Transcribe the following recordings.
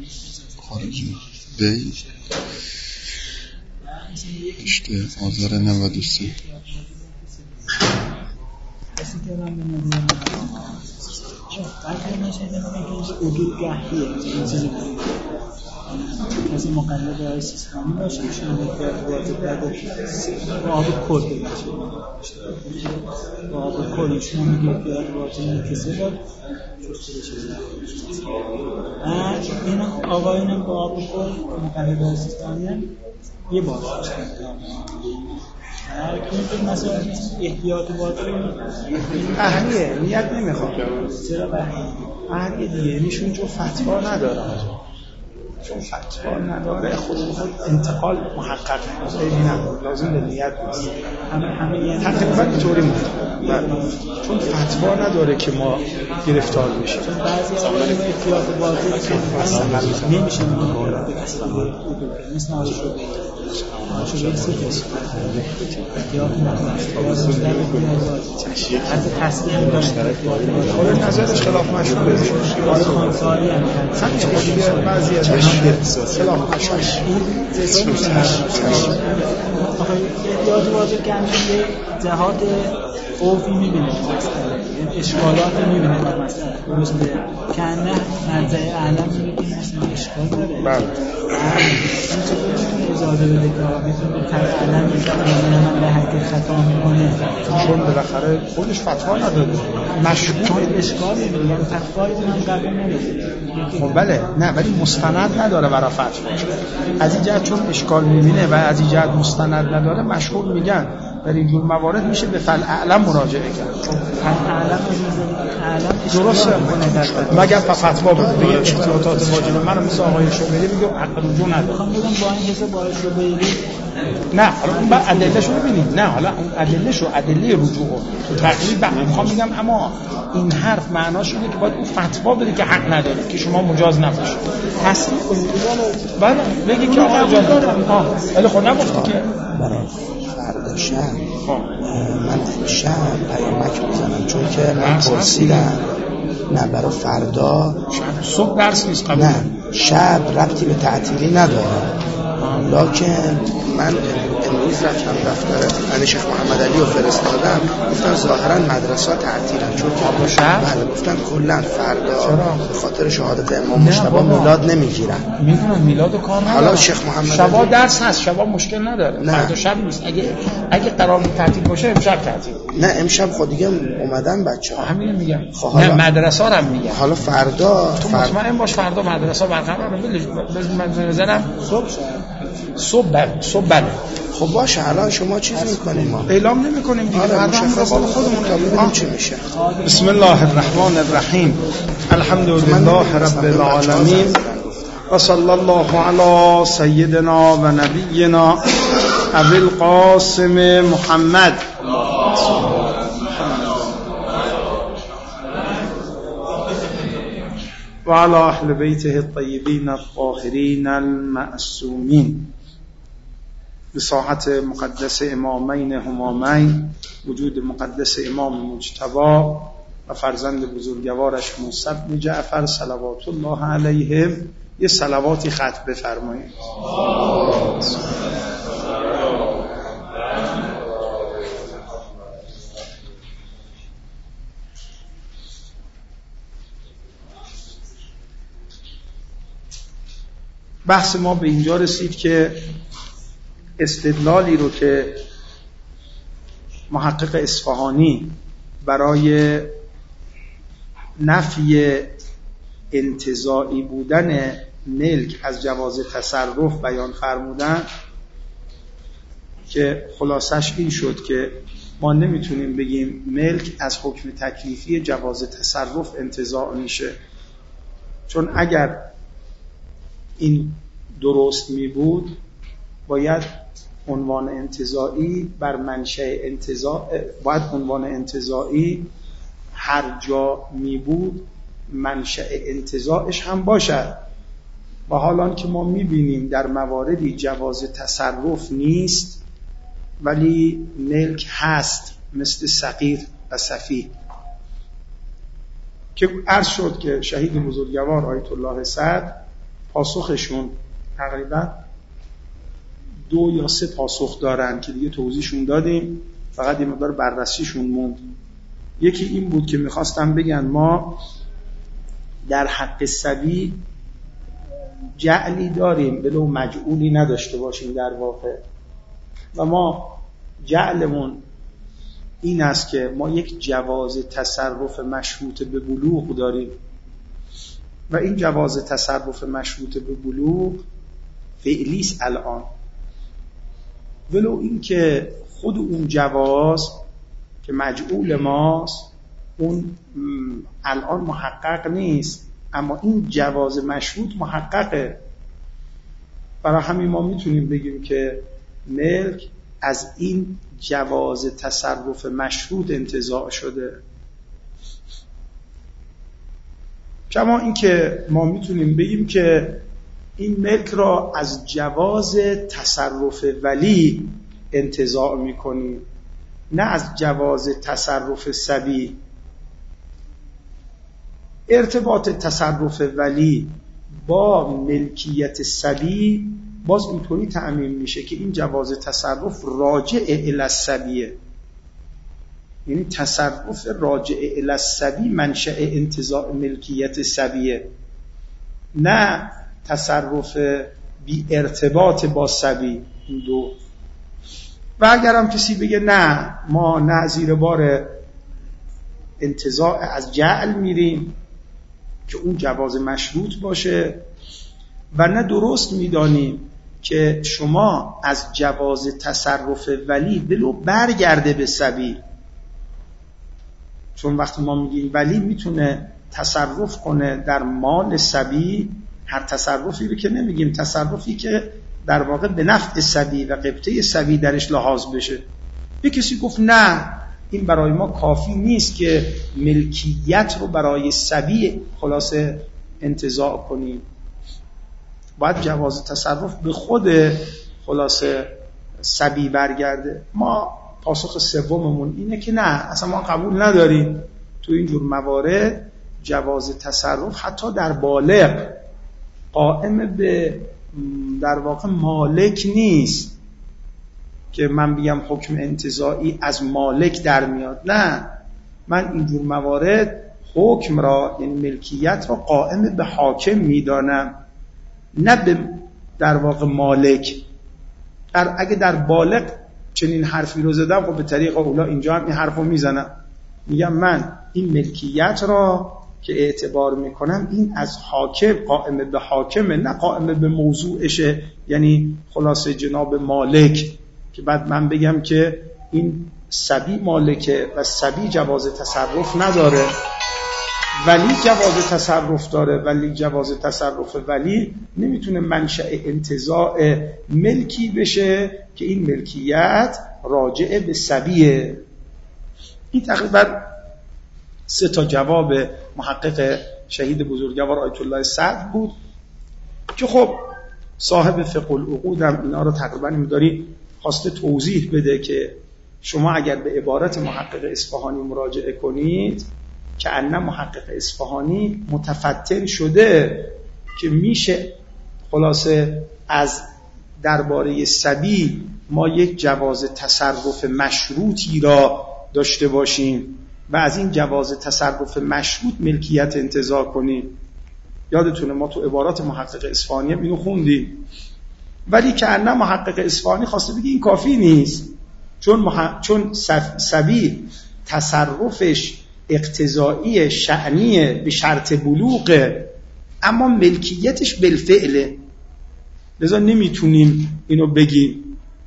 خارجی دی اشته آذر 93 کسی که من می‌دونم اگه نشه که حدود گهیه کسی مقلد های سیستانی باشه که شما واجب بده با آب کل باشه با آب کل شما میگه که واجب کسی باید جسته بشه این آقایون با آب کل مقلد های سیستانی هم یه بار باشه که مثلا احتیاط واجب اهلیه نیت نمیخواد چرا اهلیه دیگه نیشون چون فتوا نداره چون فتوا نداره خود انتقال محقق نمیشه لازم به نیت نیست همه تقریبا اینطوری میشه چون فتوا نداره که ما گرفتار بشیم چون بعضی اوایل احتیاط واجب نمیشه مثل شده سیتش احتیاط از تصدیق مشترک خود نظرش خلاف مشهور خانساری هم بعضی از خلاف مشهور احتیاط واجب که یه جهات خوفی میبینه اشکالات میبینه در مسئله درسته که نه منزع اعلم میبینه مثلا اشکال داره بله این چطور میتونه اجازه بده که آقا میتونه تر اعلم میزنه من به حقیقت خطا میکنه چون بالاخره خودش فتوا نداده چون اشکال میبینه یعنی فتوایی من قبول نمیده خب بله نه ولی مستند نداره برای فتوا از این جهت چون اشکال میبینه و از این جهت مستند نداره مشهور میگن در اینجور موارد میشه به فعل اعلم مراجعه کرد چون اعلم درسته مگر فتوا بده احتیاطات واجب منو مثل آقای شوبری میگم حق رجوع نداره میخوام بگم با این حساب باعث رو بگیرید نه حالا اون بعد ادلهشو ببینید نه حالا اون ادلهشو ادله رجوع تو تقریبا میخوام بگم اما این حرف معناش اینه که باید اون فتوا بده که حق نداره که شما مجاز نباشید تصدیق کنید بله بگی که آقا جان ولی خب نگفتی که فردا شب من شب پیامک میزنم چون که من پرسیدم نه برای فردا صبح درس نیست قبول نه شب ربطی به تعطیلی نداره لکن من امروز رفتم دفتر شیخ محمد علی رو فرستادم گفتن ظاهرا مدرسه تعطیلن چون که بله گفتن کلا فردا به خاطر شهادت امام مجتبی میلاد نمیگیرن میدونم میلاد کار نداره حالا شیخ محمد شبا درس هست شبا مشکل نداره فردا شب نیست اگه قرار تعطیل باشه امشب تعطیل نه امشب خود دیگه اومدن بچه‌ها همین میگم نه مدرسه رو هم میگم حالا فردا تو مطمئن باش فردا مدرسه برقراره من بزنم صبح بله خب باشه الان شما چیز میکنیم ما اعلام نمیکنیم دیگه فردا مشخص خودمون ببینیم چی میشه بسم الله الرحمن الرحیم الحمد لله رب العالمین و صلی الله علی سیدنا و نبینا ابی القاسم محمد و علی اهل بیته الطیبین الطاهرین المعصومین به ساحت مقدس امامین همامین وجود مقدس امام مجتبی و فرزند بزرگوارش موسی بن جعفر صلوات الله علیهم یه صلواتی ختم بفرمایید. بحث ما به اینجا رسید که استدلالی رو که محقق اصفهانی برای نفی انتزاعی بودن ملک از جواز تصرف بیان فرمودن که خلاصش این شد که ما نمیتونیم بگیم ملک از حکم تکلیفی جواز تصرف انتزاع میشه، چون اگر این درست می بود باید عنوان انتزاعی بر منشأ انتزاع باید عنوان انتزاعی هر جا می بود منشأ انتزاعش هم باشد و حالان که ما می بینیم در مواردی جواز تصرف نیست ولی ملک هست، مثل صغیر و سفیه که عرض شد که شهید بزرگوار آیت الله سعد پاسخشون تقریبا 2 یا 3 پاسخ دارن که دیگه توضیحشون دادیم، فقط یه مقدار بررسیشون موند. یکی این بود که میخواستم بگن ما در حق صبی جعلی داریم ولو مجعولی نداشته باشیم در واقع، و ما جعلمون این است که ما یک جواز تصرف مشروط به بلوغ داریم و این جواز تصرف مشروط به بلوغ فعلیست الان، ولو این که خود اون جواز که مجعول ماست اون الان محقق نیست، اما این جواز مشروط محققه. برای همین ما میتونیم بگیم که ملک از این جواز تصرف مشروط انتزاع شده. کما این که ما میتونیم بگیم که این ملک را از جواز تصرف ولی انتزاع میکنیم، نه از جواز تصرف صبی. ارتباط تصرف ولی با ملکیت صبی باز اینطوری تعمیم میشه که این جواز تصرف راجع الی الصبیه، یعنی تصرف راجع الی الصبی منشأ انتزاع ملکیت صبیه، نه تصرف بی ارتباط با صبی. این دو. و اگرم کسی بگه نه ما نه زیر بار انتزاع از جعل میریم که اون جواز مشروط باشه و نه درست میدانیم که شما از جواز تصرف ولی ولو برگرده به صبی، چون وقتی ما میگیم ولی میتونه تصرف کنه در مال صبی، هر تصرفی رو که نمیگیم، تصرفی که در واقع به نفع صبی و قبطه صبی درش لحاظ بشه. یه کسی گفت نه این برای ما کافی نیست که ملکیت رو برای صبی خلاصه انتزاع کنیم، باید جواز تصرف به خود خلاصه صبی برگرده. ما پاسخ سوممون اینه که نه، اصلا ما قبول نداریم تو اینجور موارد جواز تصرف حتی در بالغ قائم به در واقع مالک نیست که من بگم حکم انتزاعی از مالک در میاد. نه، من اینجور موارد حکم را یعنی ملکیت را قائم به حاکم میدانم، نه به در واقع مالک. اگه در بالغ چنین حرفی رو زدم خب به طریق اولا اینجا هم این حرف رو میزنم، میگم من این ملکیت را که اعتبار میکنم این از حاکم قائم به حاکمه، نه قائم به موضوعشه، یعنی خلاصه جناب مالک، که بعد من بگم که این صبی مالکه و صبی جواز تصرف نداره، ولی جواز تصرف داره، ولی جواز تصرف ولی نمیتونه منشأ انتزاع ملکی بشه که این ملکیت راجع به صبیه. این تقریبا 3 جواب محقق شهید بزرگوار آیت الله صدر بود که خب صاحب فقه العقود هم اینا رو تقریبا می‌داری خواسته توضیح بده که شما اگر به عبارت محقق اصفهانی مراجعه کنید که ان محقق اصفهانی متفتن شده که میشه خلاصه از درباره صبی ما یک جواز تصرف مشروطی را داشته باشیم و از این جواز تصرف مشروط ملکیت انتزاع کنیم. یادتونه ما تو عبارات محقق اصفهانی اینو خوندیم، ولی که ان محقق اصفهانی خواسته بگه این کافی نیست، چون صبی تصرفش اقتضایی شأنیه به شرط بلوغه، اما ملکیتش بالفعله، لذا نمیتونیم اینو بگیم.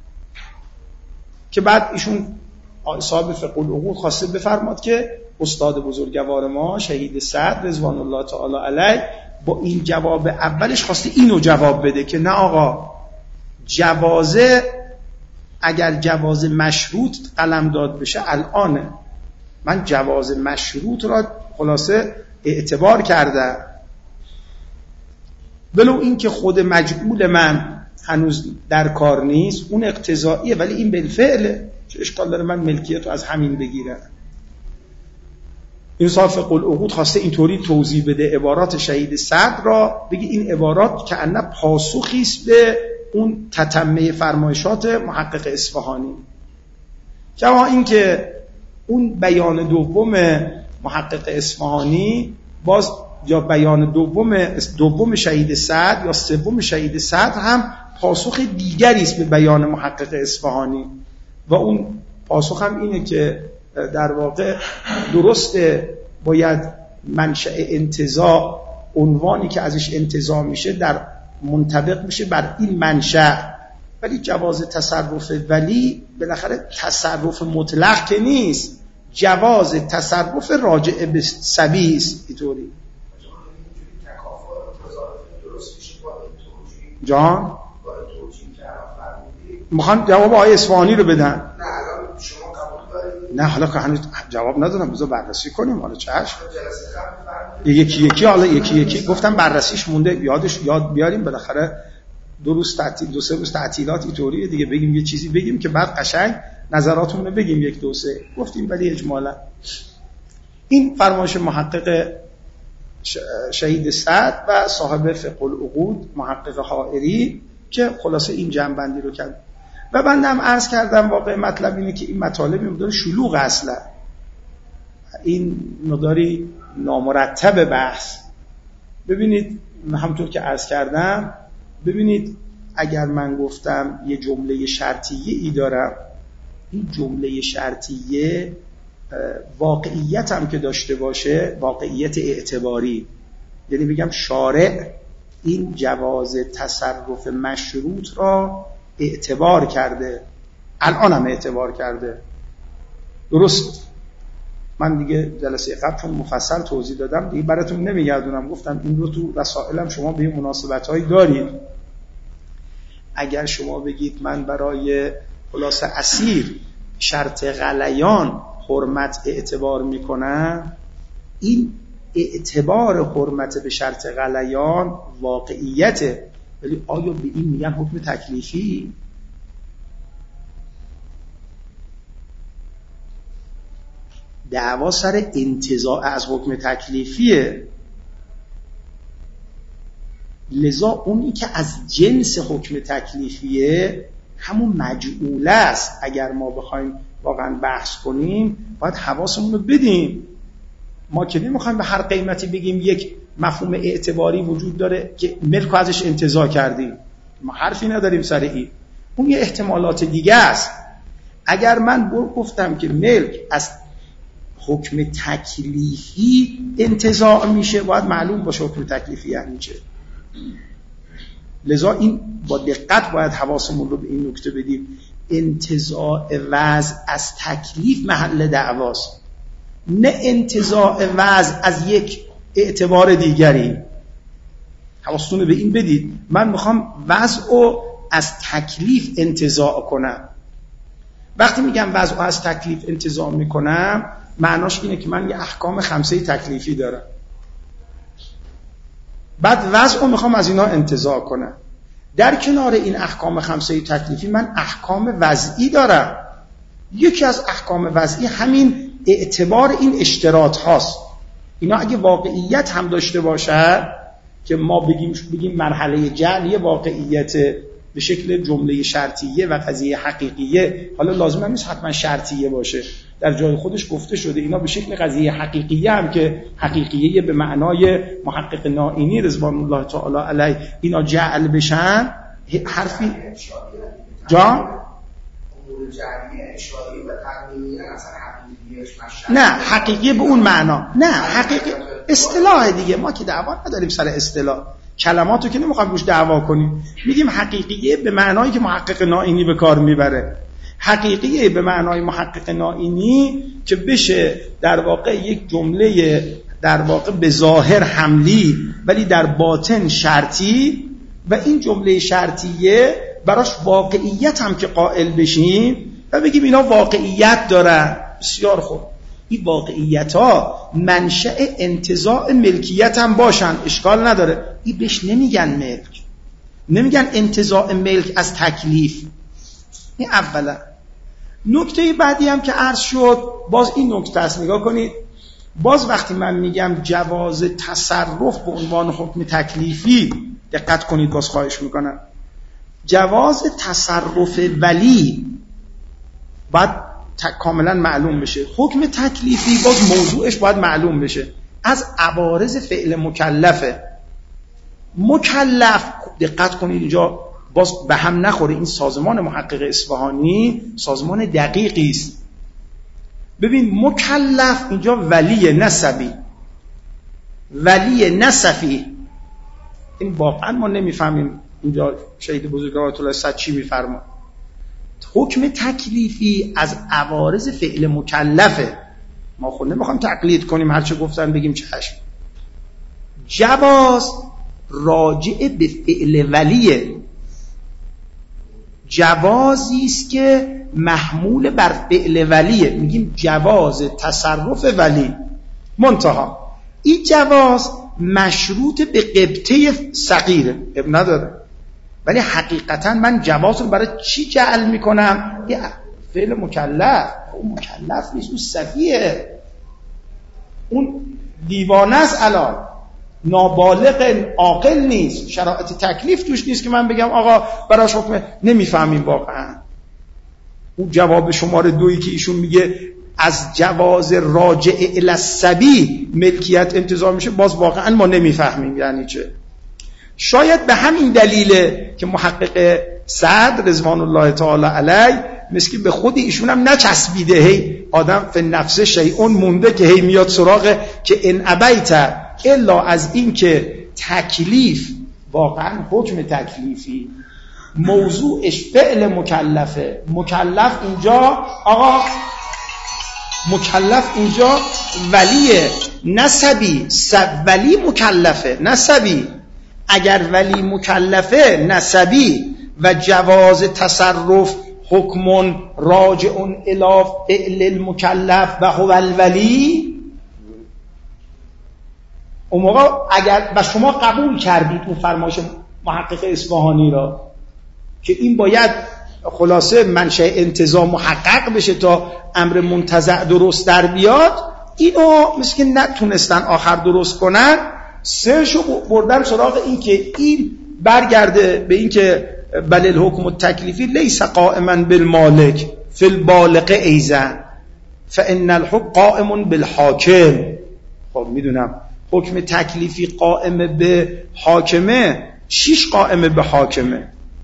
که بعد ایشون صاحب فقه العقود خواسته بفرماد که استاد بزرگوار ما شهید صدر رضوان الله تعالی علیه با این جواب اولش خواسته اینو جواب بده که نه آقا، جوازه اگر جواز مشروط قلمداد بشه الانه، من جواز مشروط را خلاصه اعتبار کردم، ولو این که خود مجعول من هنوز در کار نیست، اون اقتضاییه ولی این بالفعله، چه اشکال داره من ملکیت رو از همین بگیرم. این صاحب فقه العقود خواسته اینطوری توضیح بده عبارات شهید صدر را، بگی این عبارات که انه پاسخی است به اون تتمه فرمایشات محقق اصفهانی. کما اینکه اون بیان دوم محقق اصفهانی باز یا بیان دوم شهید صدر یا سوم شهید صدر هم پاسخ دیگری است به بیان محقق اصفهانی و اون پاسخ هم اینه که در واقع درسته باید منشأ انتزاع، عنوانی که ازش انتزاع میشه در منطبق میشه بر این منشأ، ولی جواز تصرف ولی بالاخره تصرف مطلق که نیست، جواز تصرف راجع به سبی است. اینطوری جان میخوان جواب آقای اصفهانی رو بدن. نه حالا که هنوز جواب ندادم، بذار بررسی کنیم. حالا چشم یکی گفتم بررسیش مونده، یاد بیاریم بالاخره. دو سه روز تعطیلات اینطوریه دیگه، بگیم یه چیزی بگیم که بعد قشنگ نظراتمون رو بگیم. یک دو سه گفتیم ولی اجمالا این فرمایش محقق شهید صدر و صاحب فقه العقود محقق حائری که خلاصه این جمع‌بندی رو کرد. و بندم عرض کردم واقع مطلب اینه که این مطالب مقدار شلوغ اصلا، این مقداری نامرتب بحث. ببینید همونطور که عرض کردم، ببینید اگر من گفتم یه جمله شرطیه ای دارم، این جمله شرطیه واقعیت هم که داشته باشه، واقعیت اعتباری، یعنی بگم شارع این جواز تصرف مشروط را اعتبار کرده، الان هم اعتبار کرده. درست من دیگه جلسه قبل چون مفصل توضیح دادم دیگه براتون نمیگردونم، گفتم این رو تو رسائلم شما به مناسبت‌هایی دارید. اگر شما بگید من برای خلاصه اسیر شرط غلیان حرمت اعتبار میکنم، این اعتبار حرمت به شرط غلیان واقعیته، ولی آیا به این میگن حکم تکلیفی؟ دعوا سر انتزاع از حکم تکلیفیه. لذا اونی که از جنس حکم تکلیفیه همون مجعوله است. اگر ما بخوایم واقعا بحث کنیم باید حواسمون رو بدیم. ما که نمیخوایم به هر قیمتی بگیم یک مفهوم اعتباری وجود داره که ملک ازش انتزاع کردیم، ما حرفی نداریم سر این. اون یه احتمالات دیگه است. اگر من گفتم که ملک از حکم تکلیفی انتزاع میشه، باید معلوم باشه حکم تکلیفی یعنی چه. لذا این با دقت باید حواسمون رو به این نکته بدیم. انتزاع وضع از تکلیف محل دعواست، نه انتزاع وضع از یک اعتبار دیگری. حواستون رو به این بدید. من میخوام وضع رو از تکلیف انتزاع کنم. وقتی میگم وضع رو از تکلیف انتزاع میکنم، معناش اینه که من یه احکام خمسه تکلیفی دارم، بعد وضع رو میخوام از اینا انتزاع کنم. در کنار این احکام خمسه تکلیفی من احکام وضعی دارم. یکی از احکام وضعی همین اعتبار این اشتراط هاست. اینا اگه واقعیت هم داشته باشه که ما بگیم مرحله جعل یه واقعیت به شکل جمله شرطیه و قضیه حقیقیه، حالا لازم هم نیست حتما شرطیه باشه، در جای خودش گفته شده اینا به شکل قضیه حقیقیه هم که حقیقیه به معنای محقق نائینی رضوان الله تعالی علیه اینا جعل بشن. حرفی جان نه حقیقیه به اون معنا، نه حقیقی اصطلاح دیگه. ما که دعوا نداریم سر اصطلاح، کلماتو که نمیخوایم روش دعوا کنیم. میگیم حقیقیه به معنایی که محقق نائینی به کار میبره. حقیقیه به معنای محقق نائینی که بشه در واقع یک جمله در واقع به ظاهر حملی ولی در باطن شرطی، و این جمله شرطیه براش واقعیت هم که قائل بشیم و بگیم اینا واقعیت دارن. بسیار خوب، این واقعیت ها منشأ انتزاع ملکیت هم باشن، اشکال نداره. این بهش نمیگن ملک، نمیگن انتزاع ملک از تکلیف. این اولا. نکته بعدی هم که عرض شد، باز این نکته است، نگاه کنید. باز وقتی من میگم جواز تصرف به عنوان حکم تکلیفی، دقت کنید باز خواهش میکنم، جواز تصرف ولی باید کاملا معلوم بشه. حکم تکلیفی باز موضوعش باید معلوم بشه. از عوارض فعل مکلفه. مکلف، دقت کنید اینجا باز به هم نخوره، این سازمان محقق اصفهانی سازمان دقیقی است. ببین مکلف اینجا ولی نسبی، ولی نسفی، این واقعا ما نمیفهمیم اینجا شهید بزرگوار آیت الله صد چی میفرما. حکم تکلیفی از عوارض فعل مکلفه. ما خود نمیخوام تقلید کنیم، هرچه گفتن بگیم چشم. جواز راجع به فعل ولیه، جوازی است که محمول بر فعل ولیه، میگیم جواز تصرف ولی. منتها این جواز مشروط به قبطه صغیره، اب نداره، ولی حقیقتا من جواز رو برای چی جعل میکنم؟ یه فعل مکلف، اون مکلف نیست، اون سفیه، اون دیوانه است، الان نابالغ عاقل نیست، شرایط تکلیف توش نیست که من بگم آقا براش حکم. نمیفهمیم واقعا. اون جواب شماره 2 که ایشون میگه از جواز راجع الی الصبی ملکیت انتزاع میشه، باز واقعا ما نمیفهمیم یعنی چه. شاید به همین دلیله که محقق سعد رضوان الله تعالی علیه مثل که به خود ایشون هم نچسبیده، هی آدم فی نفسه شیئون مونده که هی میاد سراغ که ان ابیت الا از این که تکلیف واقعا حکم تکلیفی موضوعش فعل مکلفه. مکلف اینجا آقا، مکلف اینجا ولیه نسبی، ولی مکلفه نسبی. اگر ولی مکلفه نسبی و جواز تصرف حکم راجع الی فعل المکلف و هو الولی، اون موقع اگر و شما قبول کردید اون فرمایش محقق اصفهانی را که این باید خلاصه منشأ انتزاع محقق بشه تا امر منتزع درست در بیاد، اینو مثل که نتونستن آخر درست کنن، سرشو بردن سراغ این که این برگرده به این که بل الحکم التکلیفی لیس قائما بالمالک فی البالغ ایضا فان الحکم قائم بالحاکم. خب میدونم حکم تکلیفی قائم به حاکمه، 6 قائم به حاکمه.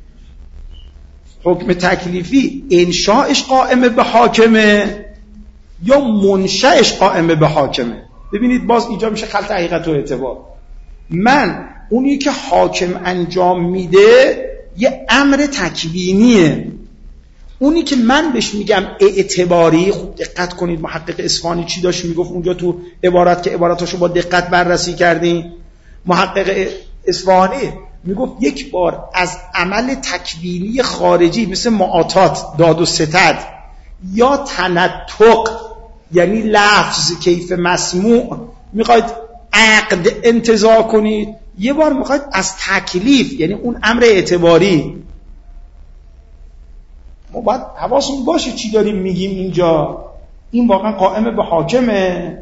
حکم تکلیفی انشاءش قائم به حاکمه یا منشأش قائم به حاکمه. ببینید باز اینجا میشه خلط حقیقت و اعتبار. من اونی که حاکم انجام میده یه امر تکوینیه، اونی که من بهش میگم اعتباری. خوب دقت کنید محقق اصفهانی چی داشت میگفت اونجا تو عبارت که عباراتاشو با دقت بررسی کردیم. محقق اصفهانی میگفت یک بار از عمل تکوینی خارجی مثل معاطات، داد و ستد، یا تنطق یعنی لفظ کیف مسموع میخواید عقد انتزاع کنید، یه بار میخواید از تکلیف یعنی اون امر اعتباری. ما باید حواسمون باشه چی داریم میگیم اینجا. این واقعا قائم به حاکمه،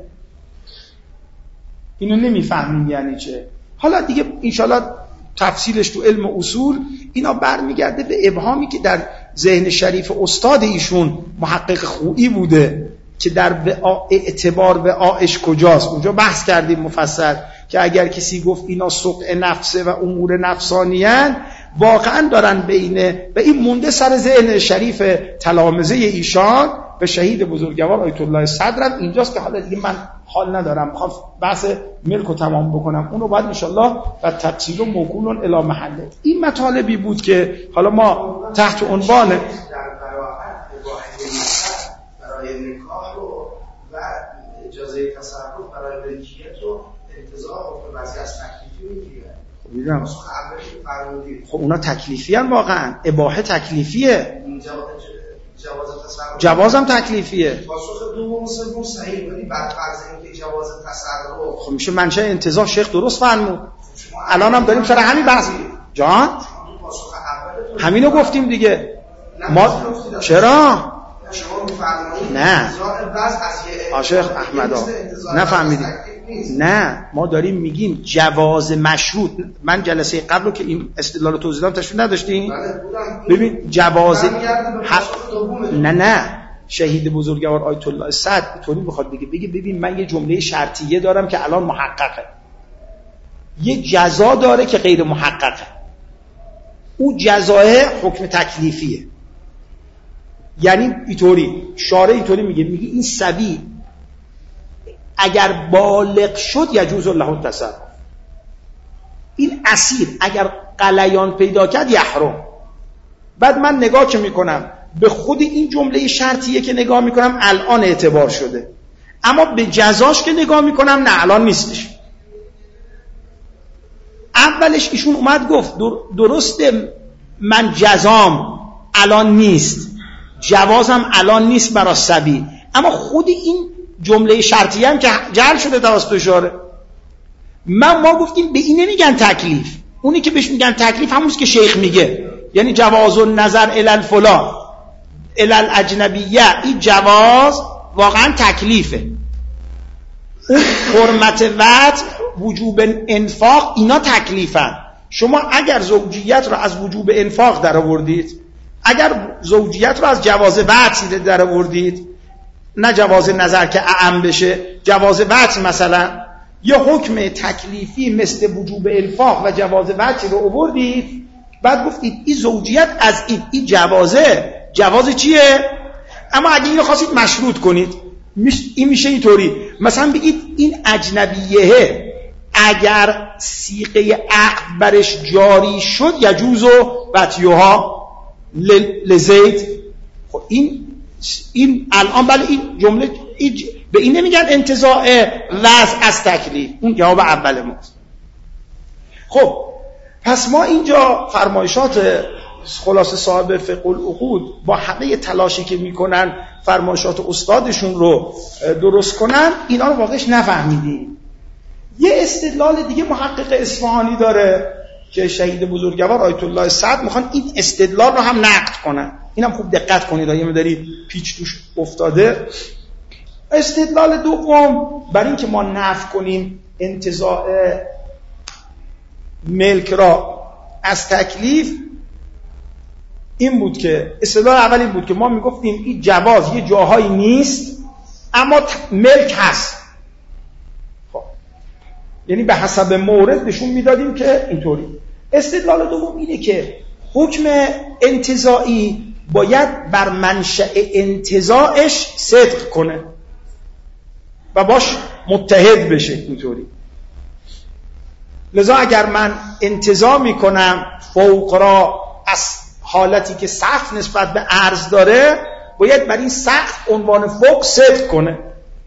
اینو نمیفهمیم یعنی چه. حالا دیگه انشالله تفصیلش تو علم اصول اینا برمیگرده به ابهامی که در ذهن شریف استاد ایشون محقق خویی بوده که در اعتبار وعاش کجاست. اونجا بحث کردیم مفصل که اگر کسی گفت اینا سقع نفسه و امور نفسانیان، واقعا دارن بینه و این مونده سر ذهن شریف تلامذه ایشان به شهید بزرگوار آیت الله صدر. اینجاست که حالا دیگه من حال ندارم، میخوام بحث ملک رو تمام بکنم، اونو بعد انشالله و تفصیل و موکول الی محله. این مطالبی بود که حالا ما تحت عنوان برای نکاح و اجازه تصرف برای ملکیت و انتزاع و وضعیت از تکلیفی میگیره. خب اونا تکلیفی هم واقعا، اباحه تکلیفیه، جوازم تکلیفیه. پاسخ دوم و سوم صحیح، ولی بعد فرض اینکه جواز تصرف خب میشه منشأ انتزاع. شیخ درست فرمود. الان هم داریم سر همین بحث جان، همینو گفتیم دیگه. ما شما می‌فرمایید نه شیخ احمدا نفهمیدید. نه ما داریم میگیم جواز مشروط. من جلسه قبل رو که این استدلال رو توضیح دادم تشریح نداشتین؟ ببین جواز نه شهید بزرگوار آیت الله صدر طوری بخواد بگه ببین من یه جمله شرطیه دارم که الان محققه، یه جزا داره که غیر محققه. او جزای حکم تکلیفیه. یعنی اینطوری شارع اینطوری میگه این صبی اگر بالغ شد یجوز له التصرف، این اسیر اگر غلیان پیدا کرد یحرم. بعد من نگاه که میکنم به خود این جمله شرطیه که نگاه میکنم الان اعتبار شده، اما به جزاش که نگاه میکنم نه الان نیستش. اولش ایشون اومد گفت درسته من جزام الان نیست، جوازم الان نیست برای صبی، اما خود این جمله شرطیه هم که جعل شده توسط شارع. ما گفتیم به این نمیگن تکلیف، اونی که بهش میگن تکلیف همونیست که شیخ میگه، یعنی جواز النظر الی الفلان الی الاجنبیه، این جواز واقعا تکلیفه. اون حرمت وطء، وجوب انفاق، اینا تکلیفن. شما اگر زوجیت رو از وجوب انفاق در آوردید، اگر زوجیت رو از جواز وطء در آوردید، نه جواز نظر که اعم بشه، جواز وطء مثلا، یا حکم تکلیفی مثل وجوب انفاق و جواز وطء رو آوردید، بعد گفتید این زوجیت از این جواز چیه؟ اما اگه اینو خواستید مشروط کنید، این میشه اینطوری، مثلا بگید این اجنبیه اگر صیغه عقد برش جاری شد یجوز وطیها لزید. خب این الان بله این جمله به این نمیگن انتزاع وضع از تکلیف، اون جواب اول ماست. خب پس ما اینجا فرمایشات خلاصه صاحب فقه العقود با همه تلاشی که میکنن فرمایشات استادشون رو درست کنن، اینا رو واقعش نفهمیدیم. یه استدلال دیگه محقق اصفهانی داره که شهید بزرگوار آیت الله صدر میخوان این استدلال رو هم نقد کنن. اینم خوب دقت کنید، یه مقداری پیچ توش افتاده. استدلال دوم برای اینکه ما نفی کنیم انتزاع ملک را از تکلیف این بود که استدلال اول این بود که ما میگفتیم این جواز یه جاهایی نیست اما ملک هست. خب یعنی به حسب مورد نشون میدادیم که اینطوری. استدلال دوم اینه که حکم انتزاعی باید بر منشأ انتزاعش صدق کنه و باش متحد بشه اینطوری. لذا اگر من انتزاع میکنم فوق را از حالتی که سقف نسبت به عرض داره، باید بر این سقف عنوان فوق صدق کنه،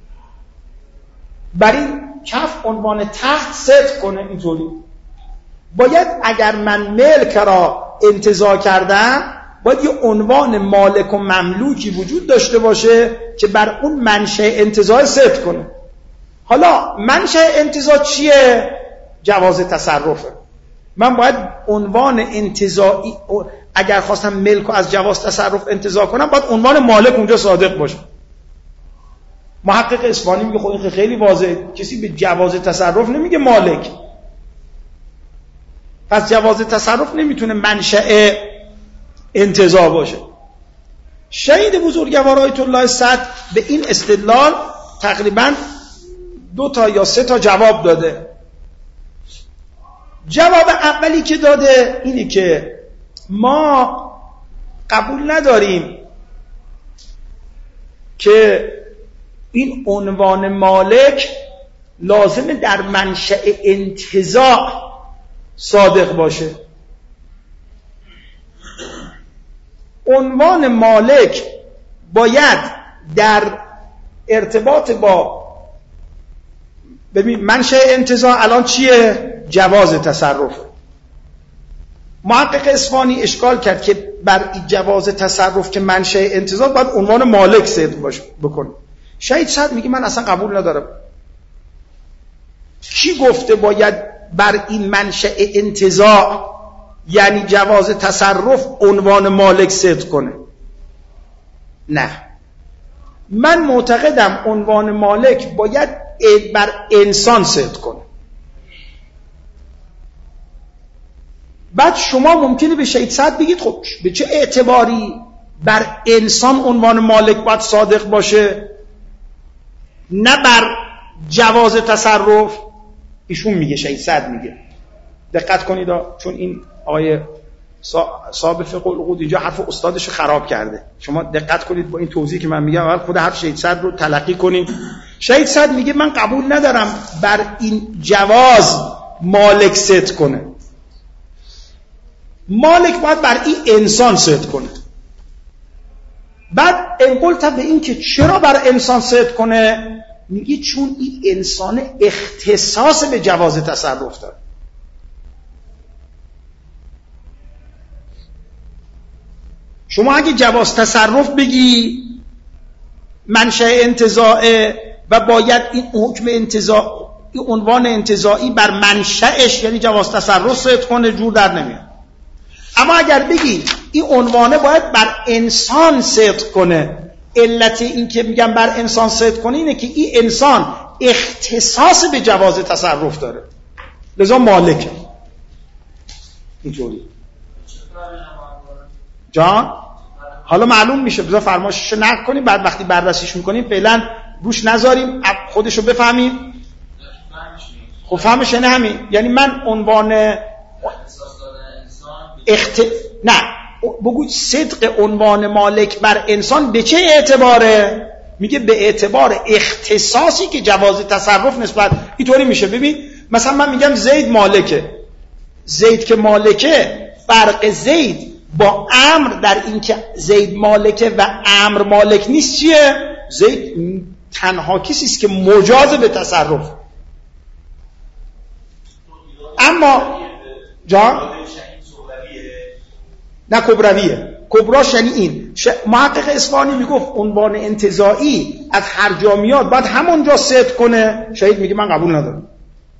بر این کف عنوان تحت صدق کنه اینطوری. باید اگر من ملک را انتزاع کردم باید یه عنوان مالک و مملوکی وجود داشته باشه که بر اون منشأ انتزاع صدق کنه. حالا منشأ انتزاع چیه؟ جواز تصرفه. من باید عنوان انتزاعی، اگر خواستم ملک رو از جواز تصرف انتزاع کنم باید عنوان مالک اونجا صادق باشه. محقق اصفهانی میگه خب این خیلی واضحه، کسی به جواز تصرف نمیگه مالک، پس جواز تصرف نمیتونه منشأ انتزاع باشه. شهید بزرگوار آیت الله صدر به این استدلال تقریبا 2 تا یا 3 تا جواب داده. جواب اولی که داده اینه که ما قبول نداریم که این عنوان مالک لازمه در منشأ انتزاع صادق باشه. عنوان مالک باید در ارتباط با ببین منشأ انتزاع الان چیه؟ جواز تصرف. محقق اصفهانی اشکال کرد که بر این جواز تصرف که منشأ انتزاع باید عنوان مالک صدق باشه بکنه. شهید صدر میگه من اصلا قبول ندارم. کی گفته باید بر این منشأ انتزاع یعنی جواز تصرف عنوان مالک صدق کنه؟ نه، من معتقدم عنوان مالک باید بر انسان صدق کنه. بعد شما ممکنه به شهید سعد بگید خب به چه اعتباری بر انسان عنوان مالک باید صادق باشه نه بر جواز تصرف؟ ایشون میگه، شهید سعد میگه، دقت کنید چون این آقای صاحب فقه العقود اینجا حرف استادش خراب کرده. شما دقت کنید با این توضیحی که من میگم اول خود حرف شهید سعد رو تلقی کنید. شهید سعد میگه من قبول ندارم بر این جواز مالک صدق کنه. مالک باید بر این انسان صدق کنه. بعد انقلت به این که چرا بر انسان صدق کنه، میگه چون این انسان اختصاص به جواز تصرف داره. شما اگه جواز تصرف بگی منشأ انتزاعه و باید این حکم انتزاع، این عنوان انتزاعی بر منشأش یعنی جواز تصرف صدق کنه، جور در نمیاد. اما اگر بگی این عنوانه باید بر انسان صدق کنه، علت این که میگم بر انسان صدق کنه اینه که این انسان اختصاص به جواز تصرف داره، لذا مالکه. اینطوری جان حالا معلوم میشه، بذار فرمایشش نقل کنیم، بعد وقتی بررسیش میکنیم فعلا روش نذاریم، خودشو بفهمیم. خب فهمش نه همین، یعنی من عنوان نه بگو صدق عنوان مالک بر انسان به چه اعتباره؟ میگه به اعتبار اختصاصی که جواز تصرف نسبت اینطوری میشه. ببین مثلا من میگم زید مالکه، زید که مالکه، فرق زید با امر در این که زید مالکه و امر مالک نیست چیه؟ زید تنها کسی است که مجاز به تصرف. اما جان نه کبرویه، کبراش یعنی این. محقق اصفهانی میگفت عنوان انتزاعی از هر جا میاد باید همونجا صدق کنه. شهید میگه من قبول ندارم.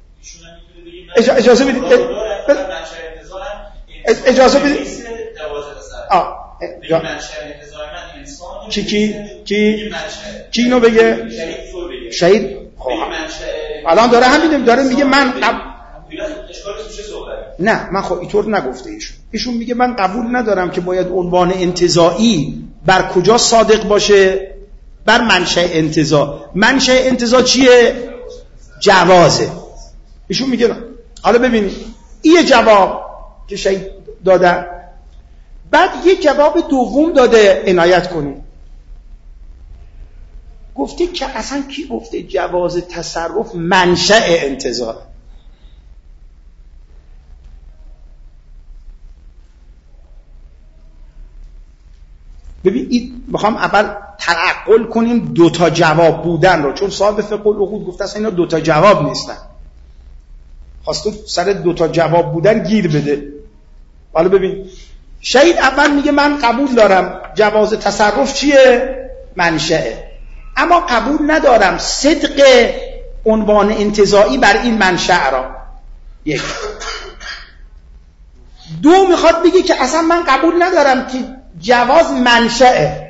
اجازه بدید اجازه بدید کی اینو بگه؟ شهید الان داره همین داره میگه من نه من خب اینطور نگفته ایشون میگه من قبول ندارم که باید عنوان انتزاعی بر کجا صادق باشه؟ بر منشأ انتزاع. منشأ انتزاع چیه؟ جوازه. ایشون میگه نه. حالا ببینید این جواب که شهید داده، بعد یه جواب دوم داده، عنایت کنید. گفته که اصلا کی گفته جواز تصرف منشأ انتزاع؟ ببین میخوام اول تعقل کنیم دوتا جواب بودن رو، چون صاحب فقه العقود گفته اصلا اینا دوتا جواب نیستن، خواسته سر دوتا جواب بودن گیر بده. حالا ببین شهید اول میگه من قبول دارم جواز تصرف چیه؟ منشأه، اما قبول ندارم صدق عنوان انتزاعی بر این منشأ را. یک. دو میخواد بگه که اصلا من قبول ندارم که جواز منشأه،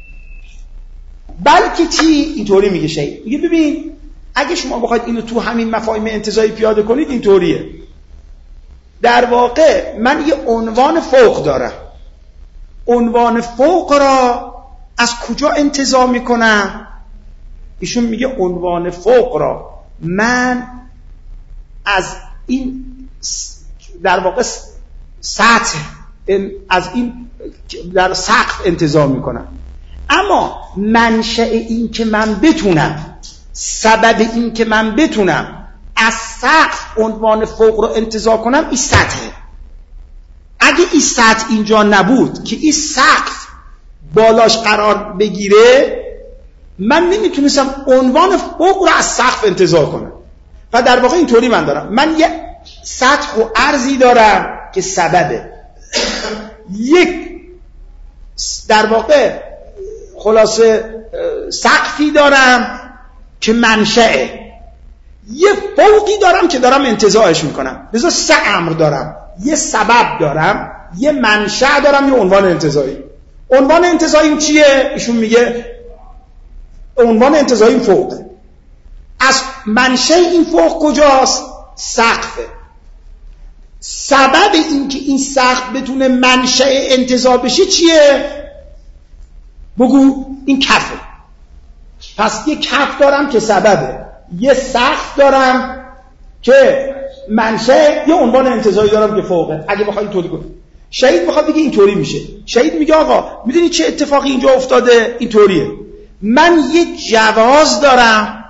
بلکه چی؟ اینطوری میگه شهید. میگه ببین اگه شما بخواید اینو تو همین مفاهیم انتزاعی پیاده کنید اینطوریه. در واقع من یه عنوان فوق دارم، عنوان فوق را از کجا انتزاع میکنم؟ ایشون میگه عنوان فوق را من از این در واقع سطح، از این در سقف انتزاع میکنم. اما منشأ این که من بتونم، سبب این که من بتونم از سقف عنوان فوق رو انتزاع کنم این سطحه. اگه این سطح اینجا نبود که این سقف بالاش قرار بگیره، من نمیتونستم عنوان فوق رو از سقف انتزاع کنم. و در واقع اینطوری من دارم، من یه سطح و عرضی دارم که سببه، یک در واقع خلاصه سقفی دارم که منشأه، یه فوقی دارم که دارم انتزاعش میکنم. لذا سه امر دارم، یه سبب دارم، یه منشأ دارم، یه عنوان انتزاعی. عنوان انتزاعی چیه؟ ایشون میگه عنوان انتزاعی فوقه. از منشأ این فوق کجاست؟ سقفه. سبب این که این سقف بتونه منشأ انتزاع بشه چیه؟ بگو. این کفه. پس یه کف دارم که سببه، یه سقف دارم که منشأ، یه عنوان انتزاعی دارم که فوقه. اگه بخوای اینطوری کنی، شهید بخواد بگه اینطوری میشه. شهید میگه آقا میدونی چه اتفاقی اینجا افتاده؟ اینطوریه. من یه جواز دارم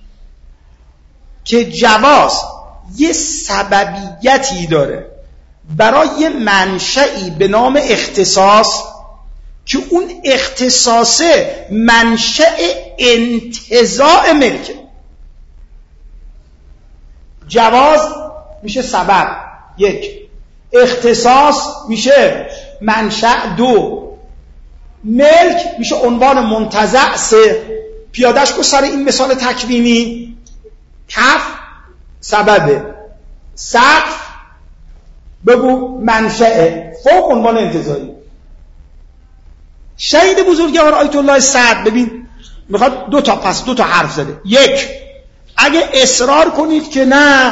که جواز یه سببیتی داره برای یه منشئی به نام اختصاص که اون اختصاصه منشأ انتزاع ملکه. جواز میشه سبب یک، اختصاص میشه منشأ دو، ملک میشه عنوان منتزع سه. پیادش کو سر این مثال تکوینی، کف سببه، سقف بگو منشأ، فوق عنوان انتزاعی. شهید بزرگوار آیت الله سعد ببین میخواد دو تا حرف زده. یک، اگه اصرار کنید که نه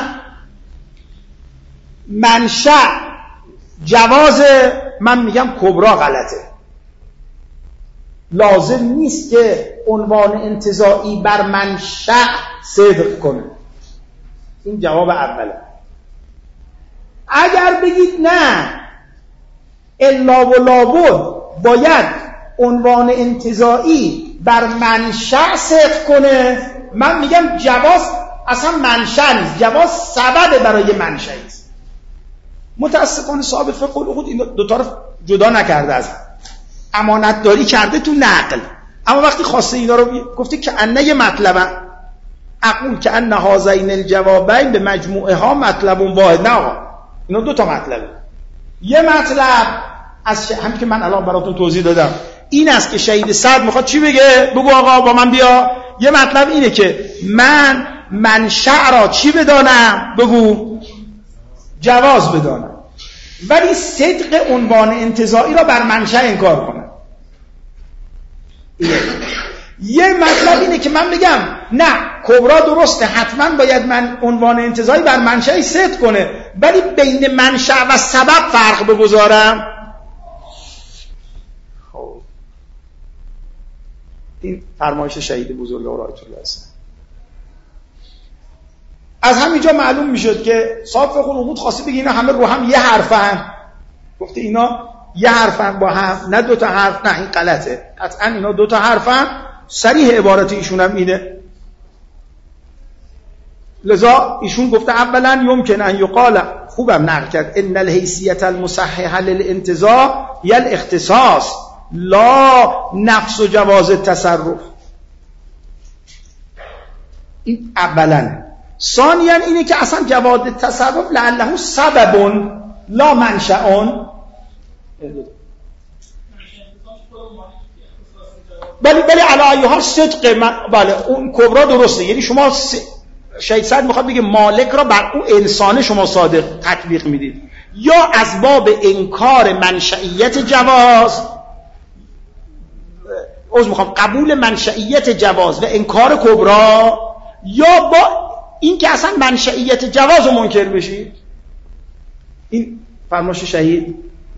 منشأ جواز، من میگم کبرا غلطه. لازم نیست که عنوان انتزاعی بر منشأ صدق کنه. این جواب اوله. اگر بگید نه الا و لابد باید عنوان انتزاعی بر منشأ صدق کنه، من میگم جواز اصلا منشأ نیست، جواز سبب برای منشأ است. متاسفانه صاحب فقه العقود این دوتا رو جدا نکرده، از امانت داری کرده تو نقل، اما وقتی خواسته اینا رو گفته که انه یه مطلبه اقول که ان هذین الجوابین به مجموعها مطلب واحد. نه آقا، اینا دو تا مطلبه. یه مطلب از همین که من الان براتون توضیح دادم این است که شهید سعد میخواد چی بگه؟ بگو آقا با من بیا. یه مطلب اینه که من منشأ را چی بدانم؟ بگو جواز بدانم، ولی صدق عنوان انتزاعی را بر منشأ انکار کنم. یه مطلب اینه که من بگم نه کبرا درسته، حتما باید من عنوان انتزاعی بر منشأ صدق کنه، ولی بین منشأ و سبب فرق بگذارم. خب این فرمایش شهید بزرگوار آیت الله است. از همینجا معلوم میشد که صاحب فقه العقود خواسته بگه اینا همه رو هم یه حرفن. گفته اینا یه حرفن با هم، نه دو تا حرف. نه این غلطه، قطعا اینا دو تا حرفن. صریح عبارت ایشون هم اینه. لذا ایشون گفته اولا یمکن ان یقال، خوبم نقل کرد، ان الحیثیت المصحح للانتزاع یا الاختصاص لا نقص و جواز التصرف. این اولا. ثانیا اینه که اصلا جواز التصرف لعله سبب لا منشأ. بله علی ای حال صدق بله اون کبرا درسته. یعنی شما شهید سعد میخواد بگه مالک را بر اون انسان شما صادق تطبیق میدید، یا از باب انکار منشئیت جواز، قبول منشئیت جواز و انکار کبرا، یا با این که اصلا منشئیت جواز رو منکر بشید. این فرمایش شهید.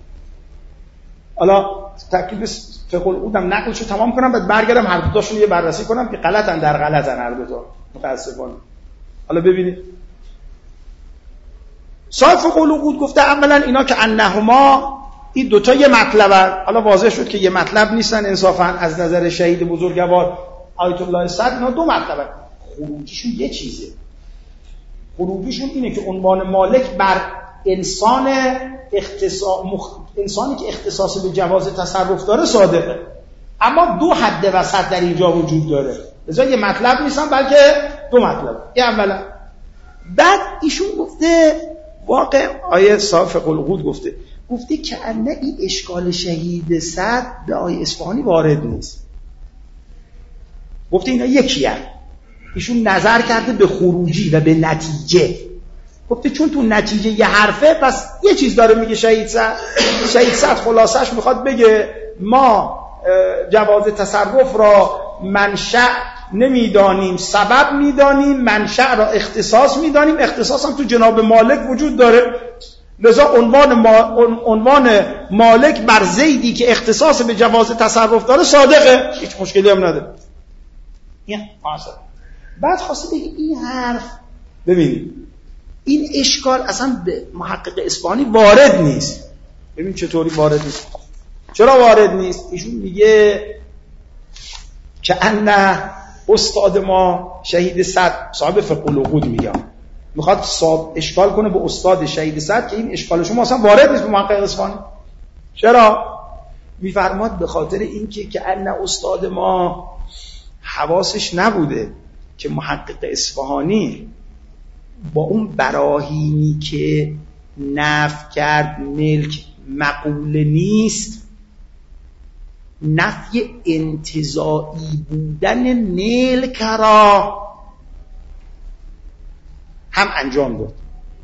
حالا تکلیف فقه العقودم نقلشو تمام کنم، بعد برگردم هر دوتاشون یه بررسی کنم که غلطن در غلطن هر دوتا متاسفانه. حالا ببینید صاحب فقه العقود گفته اولا اینا که انهما این دوتا یه مطلبن. حالا واضح شد که یه مطلب نیستن انصافا از نظر شهید بزرگوار آیت الله سعد. اینا دو مطلبن. خروجیشون یه چیزه. خروجیشون اینه که عنوان مالک بر انسانی که اختصاص به جواز تصرف داره صادقه، اما دو حد وسط در اینجا وجود داره. لذا یه مطلب نیستن بلکه دو مطلب. این اولا. بعد ایشون گفته واقع آیه صاحب فقه العقود گفته که انه این اشکال شهید سعد به آیه اصفهانی وارد نیست. گفته اینا یکی هست. ایشون نظر کرده به خروجی و به نتیجه. گفته چون تو نتیجه یه حرفه پس یه چیز داره میگه شهید سعد خلاصش میخواد بگه ما جواز تصرف را منشأ نمیدانیم، سبب میدانیم، منشأ را اختصاص میدانیم. اختصاص هم تو جناب مالک وجود داره، لذا عنوان مالک بر زیدی که اختصاص به جواز تصرف داره صادقه، هیچ مشکلی هم نداره. بعد خواسته بگه این حرف، ببینید این اشکال اصلا به محقق اصفهانی وارد نیست. ببین چطوری وارد نیست. چرا وارد نیست؟ ایشون میگه که ان استاد ما شهید صدر، صاحب فقه العقود میگم، میخواد اشکال کنه به استاد شهید صدر که این اشکال شما اصلا وارد نیست به محقق اصفهانی. چرا؟ میفرماد به خاطر اینکه که ان استاد ما حواسش نبوده که محقق اصفهانی با اون براهینی که نفی کرد ملک مقوله نیست، نفی انتزاعی بودن ملک را هم انجام داد.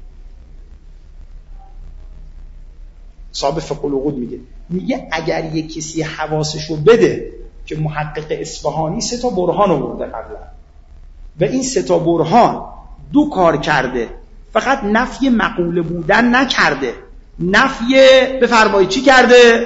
صاحب فقه العقود میگه اگر یک کسی حواسشو بده که محقق اصفهانی 3 برهان آورده قبلا و این 3 برهان 2 کار کرده، فقط نفی مقوله بودن نکرده، نفی بفرمایید چی کرده؟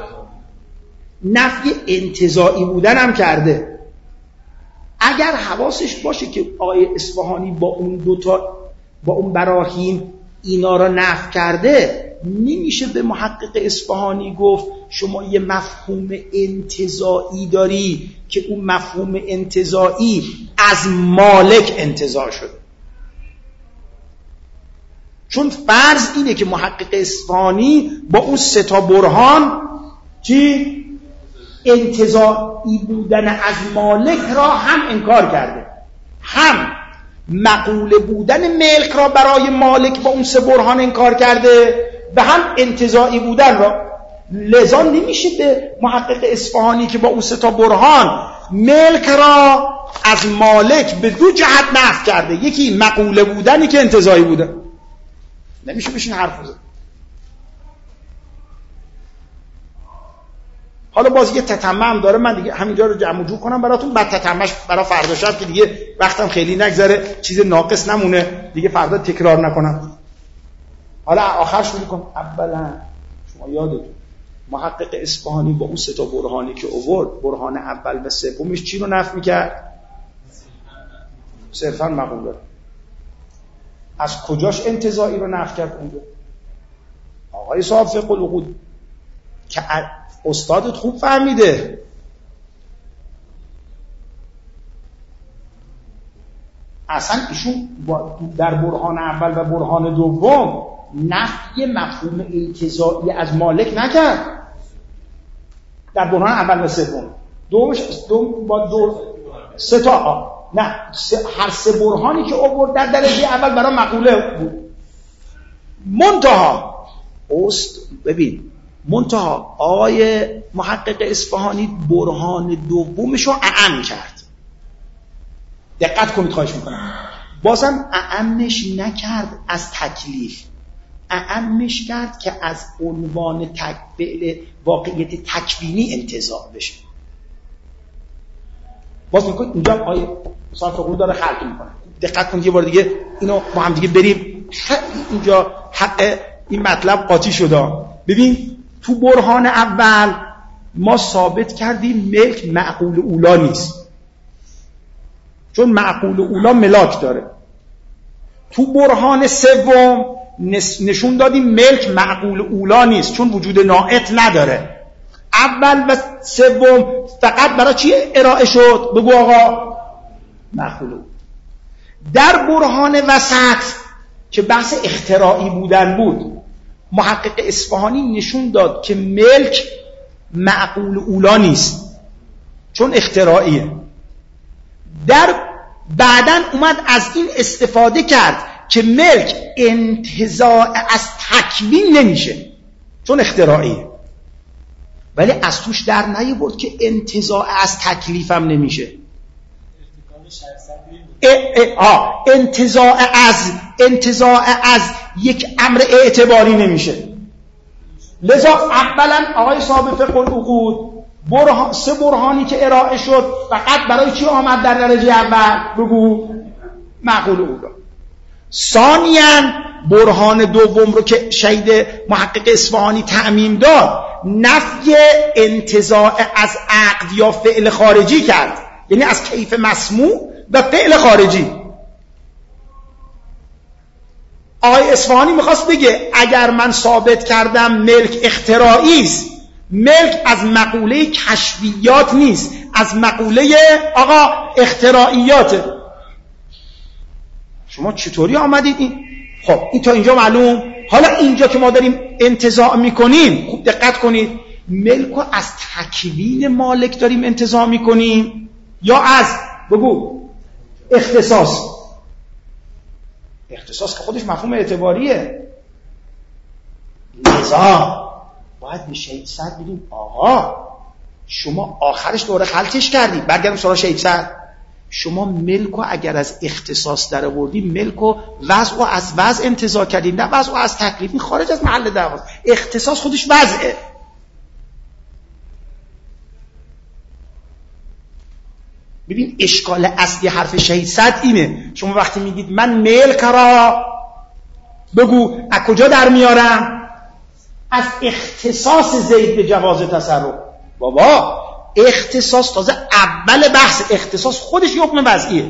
نفی انتزاعی بودن هم کرده. اگر حواسش باشه که آقای اصفهانی با اون براهین اینا را نفی کرده، نمیشه به محقق اصفهانی گفت شما یه مفهوم انتزاعی داری که اون مفهوم انتزاعی از مالک انتزاع شده. چون فرض اینه که محقق اصفهانی با اون 3 برهان چی؟ انتزاعی بودن از مالک را هم انکار کرده، هم مقوله بودن ملک را برای مالک با اون 3 برهان انکار کرده و هم انتزاعی بودن را. لذا نمیشه به محقق اصفهانی که با اون 3 برهان ملک را از مالک به 2 جهت نفی کرده، یکی مقوله بودنی که انتزاعی بوده، نمیشه بشین حرف بزن. حالا باز یه تتمم داره، من دیگه همینجا رو جمع جور کنم براتون، بعد تتممش برای فردا شب که دیگه وقتم خیلی نگذره، چیز ناقص نمونه دیگه، فردا تکرار نکنم. حالا آخر شروع کنم. اولا شما یادتون محقق اصفهانی با اون 3 برهانی که آورد، برهان اول و سومش چی رو نفی میکرد؟ صرفا مقوله. از کجاش انتزاعی رو نفی کرد اونجا؟ آقای صاحب فقه العقود که استادت خوب فهمیده، اصلا ایشون در برهان اول و برهان دوم نفی مفهوم انتزاعی از مالک نکرد. در برهان اول و سوم دوم با 3 نه، هر 3 برهانی که آورد در درجه اول برای مقوله بود. منتها آقای محقق اصفهانی برهان دومش رو اعم کرد. دقت کنید خواهش میکنم. بازم اعمش نکرد از تکلیف، اعمش کرد که از عنوان فعل واقعیت تکوینی انتزاع بشه. باز میکنید اینجا آقای صاحب فقه داره خلق میکنه. دقت کنید یه بار دیگه اینو با هم دیگه بریم. اینجا حق این مطلب قاطی شده. ببین تو برهان اول ما ثابت کردیم ملک معقول اولا نیست، چون معقول اولا ملاک داره. تو برهان سوم نشون دادیم ملک معقول اولا نیست، چون وجود ناعت نداره. اول و سوم فقط برای چی ارائه شد؟ بگو آقا معقول اولا. در برهان وسط که بحث اختراعی بودن بود، محقق اصفهانی نشون داد که ملک معقول اولا نیست، چون اختراعیه. بعدن اومد از این استفاده کرد که ملک انتزاع از تکوین نمیشه، چون اختراعیه. ولی از توش در نیاورد که انتزاع از تکلیف هم نمیشه. انتزاع از یک امر اعتباری نمیشه. لذا اولا آقای صاحب فقه العقود سه برهانی که ارائه شد فقط برای چی آمد در درجه اول؟ بگو. معقول اولا. ثانیاً برهان دوم رو که شهید محقق اصفهانی تعمیم داد، نفی انتزاع از عقد یا فعل خارجی کرد، یعنی از کیف مسموع و فعل خارجی. آقای اصفهانی میخواست بگه اگر من ثابت کردم ملک اختراعی است، ملک از مقوله کشفیات نیست، از مقوله آقا اختراعیاته. شما چطوری آمدید این؟ خب این تا اینجا معلوم. حالا اینجا که ما داریم انتزاع میکنیم، خوب دقت کنید، ملک رو از تکوین مالک داریم انتزاع میکنیم یا از بگو اختصاص؟ اختصاص که خودش مفهوم اعتباریه. لذا باید به شهید سعد بگیم آقا شما آخرش دوره خلطش کردی. برگردم سراغ شهید سعد، شما ملک رو اگر از اختصاص در آوردی، ملک رو وضع رو از وضع انتزاع کردی، نه وضع رو از تکلیف. این خارج از محل دعواست. اختصاص خودش وضعه. ببین اشکال اصلی حرف شهید سعد اینه، شما وقتی میگید من ملک را بگو از کجا در میارم؟ از اختصاص زید به جواز تصرف. بابا اختصاص تازه اول بحث، اختصاص خودش حکم وضعیه.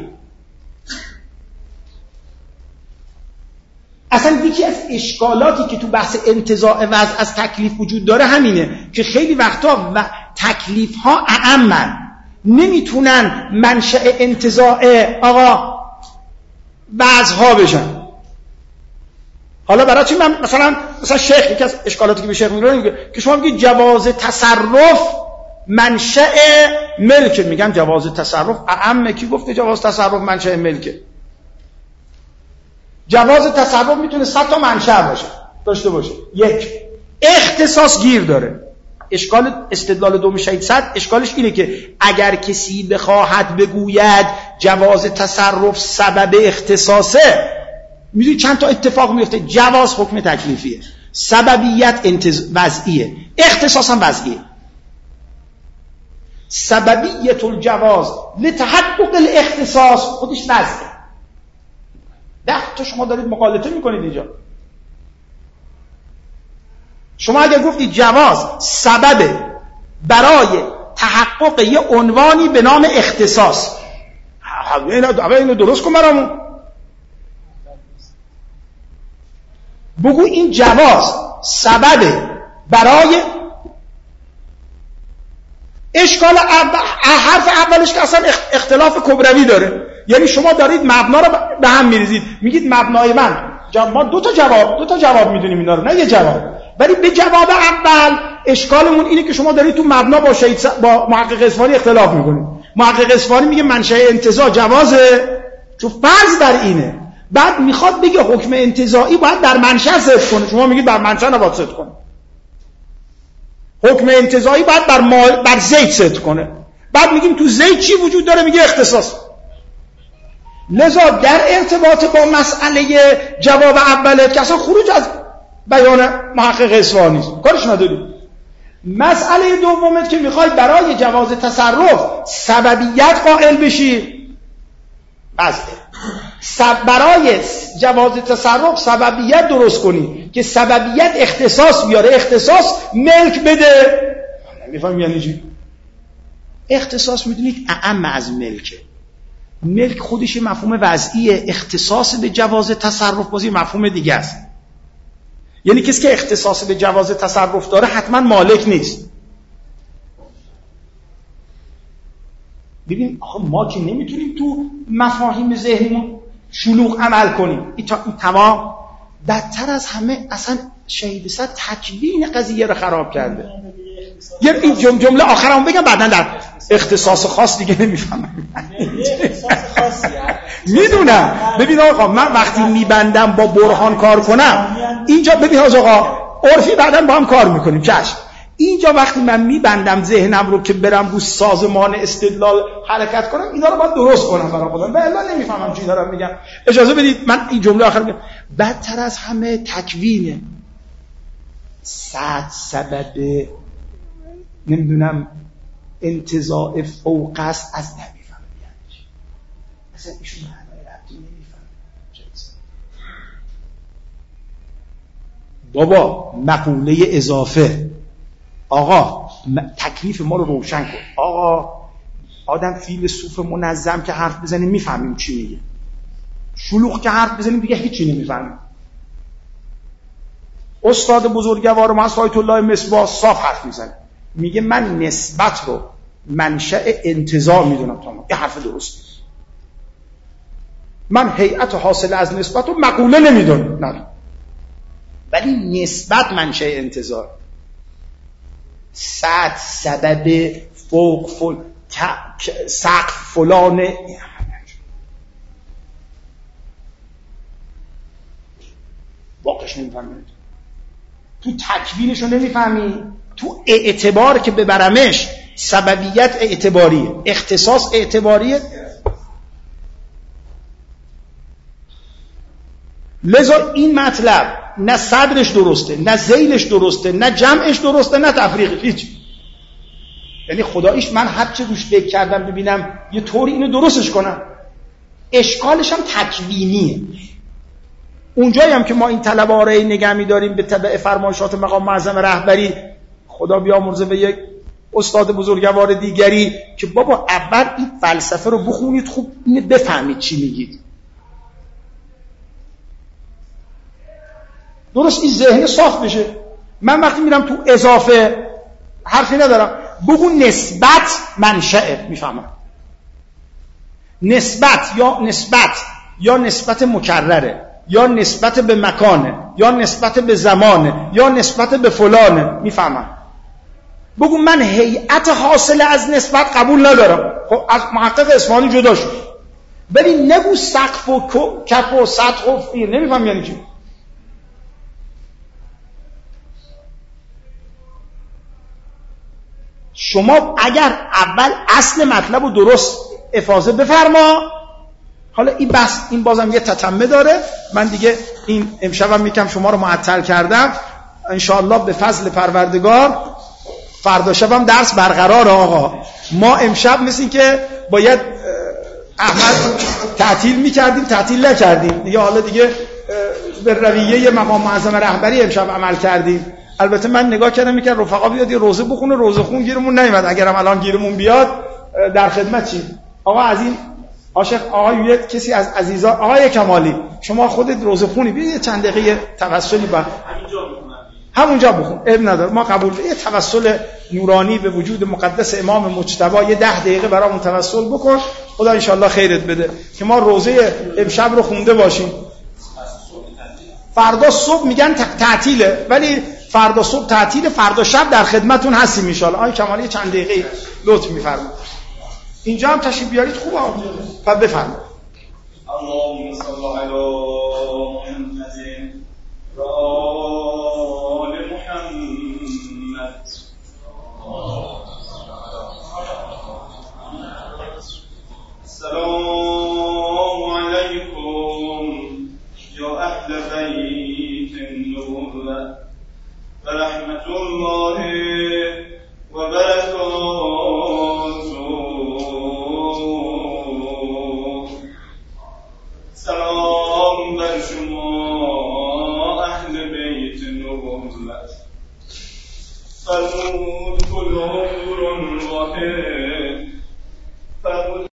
اصلا یکی از اشکالاتی که تو بحث انتزاع وضع از تکلیف وجود داره همینه که خیلی وقتا و تکلیف ها اعمن، نمیتونن منشأ انتزاع آقا وضع ها بشن. حالا برای چی من مثلا شیخ، یکی از اشکالاتی که به شیخ میگه که شما میگید جواز تصرف منشأ ملک، میگن جواز تصرف اعمه. کی گفته جواز تصرف منشأ ملکه؟ جواز تصرف میتونه 100 تا منشأ داشته باشه. یک، اختصاص گیر داره. اشکال استدلال دوم شهید سعد اشکالش اینه که اگر کسی بخواهد بگوید جواز تصرف سبب اختصاصه، میدونی چند تا اتفاق میفته. جواز حکم تکلیفیه، سببیت وضعیه، اختصاص هم وضعیه. سببیت الجواز لتحقق الاختصاص خودش وضعه. ده تا شما دارید مغالطه میکنید اینجا. شما اگر گفتید جواز سبب برای تحقق یه عنوانی به نام اختصاص، اینو درست کن برامون. بگو این جواز سبب برای اشکال حرف اولش که اصلا اختلاف کبروی داره. یعنی شما دارید مبنا رو به هم میریزید، میگید مبنای من ما دو تا جواب میدونیم اینا رو، نه یه جواب. ولی به جواب اول اشکالمون اینه که شما دارید تو مبنا با محقق اصفهانی اختلاف میکنید. محقق اصفهانی میگه منشأ انتزاع جوازه چون فرض بر اینه، بعد میخواد بگه حکم انتزاعی باید در منشأ صدق کنه. شما میگید بر منشأ نباید صدق کنه. حکم انتزاعی باید بر زید صدق کنه. بعد میگیم تو زید چی وجود داره؟ میگه اختصاص. لذا در ارتباط با مسئله جواب اوله که اصلا خروج از بیان محقق اصفهانی است، کارش نداریم. مسئله دومت که میخوای برای جواز تصرف سببیت قائل بشی، برای جواز تصرف سببیت درست کنی که سببیت اختصاص بیاره، اختصاص ملک بده. نمیفهم یعنی چی؟ اختصاص میدونید اعم از ملکه. ملک خودش مفهوم وضعیه، اختصاص به جواز تصرف بازی مفهوم دیگه است. یعنی کسی که اختصاص به جواز تصرف داره حتما مالک نیست. ببین آخه ما که نمیتونیم تو مفاهیم ذهنیمون شلوغ عمل کنیم. این تمام. بدتر از همه اصلا شهید سعد تکوین قضیه رو خراب کرده. یه این جمله آخرام بگم بعدن در اختصاص خاص دیگه نمیفهمم. اختصاص خاصی میدونم. ببین آقا من وقتی میبندم با برهان کار کنم اینجا، ببین آقا عرفی بعدن با هم کار میکنیم چشم. اینجا وقتی من میبندم ذهنم رو که برم رو سازمان استدلال حرکت کنم، اینا رو باید درست کنم برای خودم، و الا نمیفهمم چی دارم میگم. اجازه بدید من این جمله آخر میگم. بدتر از همه تکوینه. سبب نمیدونم انتزاع فوق است از نمیفهمه یعنی چی. اصلا ایشون معنای ربطی نمیفهمه. بابا مقوله اضافه، آقا تکلیف ما رو روشن کن. آقا آدم فیلسوف منظم که حرف بزنیم میفهمیم چی میگه، شلوغ که حرف بزنیم دیگه هیچی نمیفهمیم. استاد بزرگوار ما آیت الله مصباح صاف حرف میزنه، میگه من نسبت رو منشأ انتزاع میدونم. تمام، این حرف درست. من هیئت حاصل از نسبت رو مقوله نمیدونم، نه، ولی نسبت منشأ انتزاع. سطح، سبب، فوق، سقف فلانه. واقعش نمیفهمی، تو تکوینش رو نمیفهمی، تو اعتبار که ببرمش سببیت اعتباریه، اختصاص اعتباریه. لذا این مطلب نه صدرش درسته، نه ذیلش درسته، نه جمعش درسته، نه تفریقش، هیچ. یعنی خداییش من هر چه روش فکر کردم ببینم یه طوری اینو درستش کنم. اشکالش هم تکوینیه. اونجایی هم که ما این طلبه ها رو نگه می‌داریم به تبع فرمایشات مقام معظم رهبری، خدا بیامرزه به یک استاد بزرگوار دیگری، که بابا اول این فلسفه رو بخونید خوب، اینو بفهمید چی میگید. درست این ذهن صاف بشه. من وقتی میرم تو اضافه حرفی ندارم، بگو نسبت منشأ، میفهمم. نسبت یا نسبت مکرره، یا نسبت به مکانه، یا نسبت به زمانه، یا نسبت به فلانه، میفهمم. بگو من هیئت حاصل از نسبت قبول ندارم، خب از محقق اصفهانی جدا شد. ولی نگو سقف و کف و سطح و فیر، نمیفهم یعنی چی. شما اگر اول اصل مطلب رو درست افاضه بفرما. حالا این بحث این بازم یه تتمه داره، من دیگه این امشبم میگم شما رو معطل کردم. انشاءالله به فضل پروردگار فردا شبم درس برقراره. آقا ما امشب مثل این که باید احمد تعطیل میکردیم، تعطیل نکردیم دیگه. حالا دیگه به رویه مقام معظم رهبری امشب عمل کردیم. البته من نگاه کردم میگم رفقا بیاد یه روزه بخونه، روزه خون گیرمون نیومد. اگرم الان گیرمون بیاد در خدمت چی؟ آقا از این عاشق آقای کسی از عزیزان، آقای کمالی شما خودت روزه خونی، بیا یه چند دقیقه توسلی با همونجا بخون، عیب نداره، ما قبول. یه توسل نورانی به وجود مقدس امام مجتبی یه 10 دقیقه برامون توسل بکن، خدا ان شاءالله خیرت بده که ما روزه امشب رو خونده باشیم. فردا صبح میگن تعطیله، ولی فردا صبح تعطیله، فردا شب در خدمتون هستیم ان شاءالله. آقای کمالی چند دقیقه لطف می‌فرمایید. اینجا هم تشریف بیارید خوبه. بفرمایید. اللهم صل علی